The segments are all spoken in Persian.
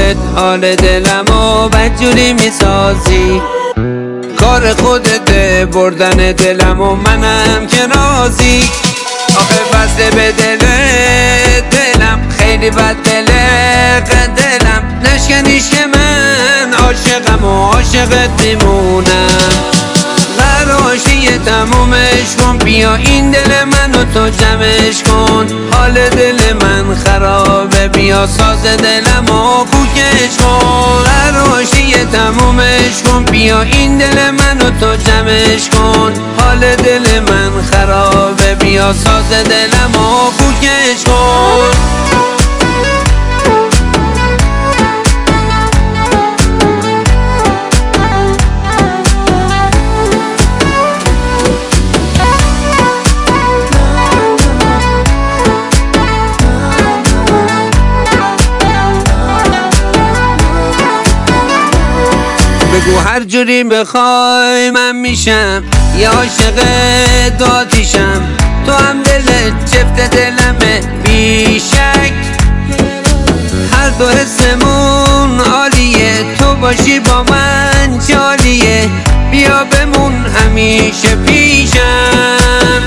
خودت حال دلمو بدجوری میسازی. کار خودت بردن دلمو منم که راضی. آخه بسته به دلم خیلی بد دلم نشکنیش که من عاشقم و عاشقت میمونم. قراشی تمومش کن بیا این دل منو تو جمعش کن. حال دل من خرابه بیا ساز دلمو کوکش کن. قراشی تمومش کن بیا این دل منو تو جمعش کن. حال دل من خرابه بیا ساز دلمو کوکش کن. بگو هر جوری بخوای من میشم یا عاشق داتیشم. تو هم دلت جفت دلمه بیشک. هر دو حسمون عالیه تو باشی با من جالیه. بیا بمون همیشه پیشم.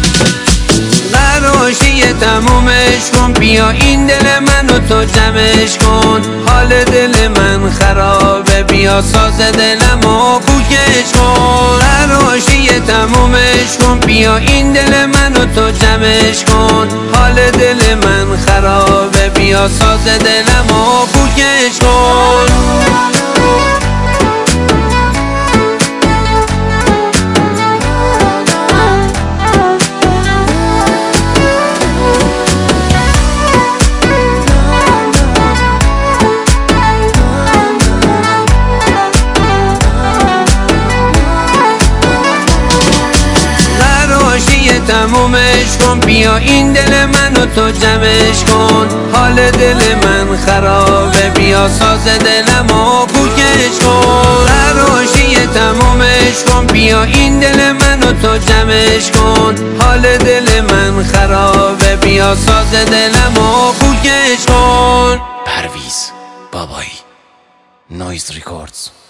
قراشی تمومش کن بیا این دل منو تو جمعش کن. حال دل من خرابه بیا ساز دلمو کوکش کن. قراشی تمومش کن بیا این دل منو تو جمعش کن. حال دل من خرابه بیا ساز دلمو کوکش کن. تمومش کن بیا این دل منو تو جمعش کن. حال دل من خرابه بیا ساز دلمو کوکش کن. قراشی تمومش کن بیا این دل منو تو جمعش کن. حال دل من خرابه بیا ساز دلمو کوکش کن. پرویز بابایی، نویز ریکوردز.